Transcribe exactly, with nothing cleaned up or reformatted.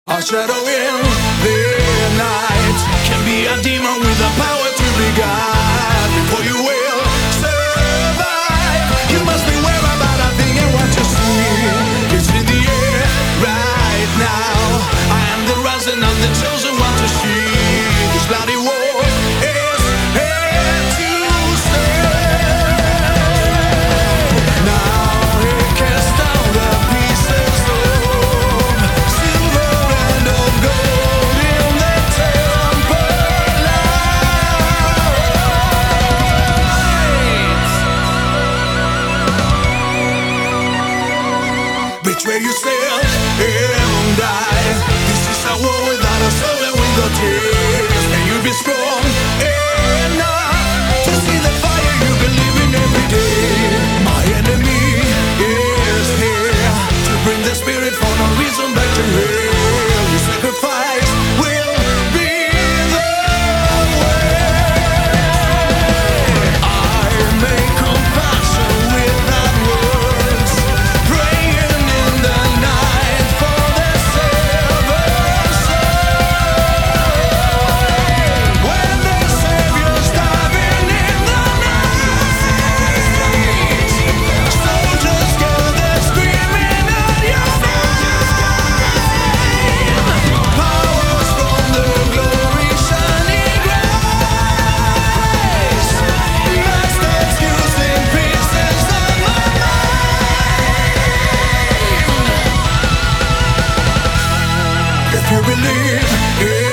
A shadow in the night can be a demon with the power to be God. Before you will survive, you must beware about a thing and what you see. It's in the air right now. I am the rising of the chosen one to see. This bloody war is here to stay. Now it casts down the pieces of silver and of gold in the temple light. Betray yourself and die. This is a war without a soul and with no tears. May you be strong enough to see the fire you believe in every day. My enemy is here to bring the spirit for no reason back to hell. Your sacrifice will be the way. I make compassion without words, praying in the night for the silver soul. When the Savior's diving in the night, soldiers gather screaming at your name. Powers from the glory shining grace, masters using pieces of my mind. If you believe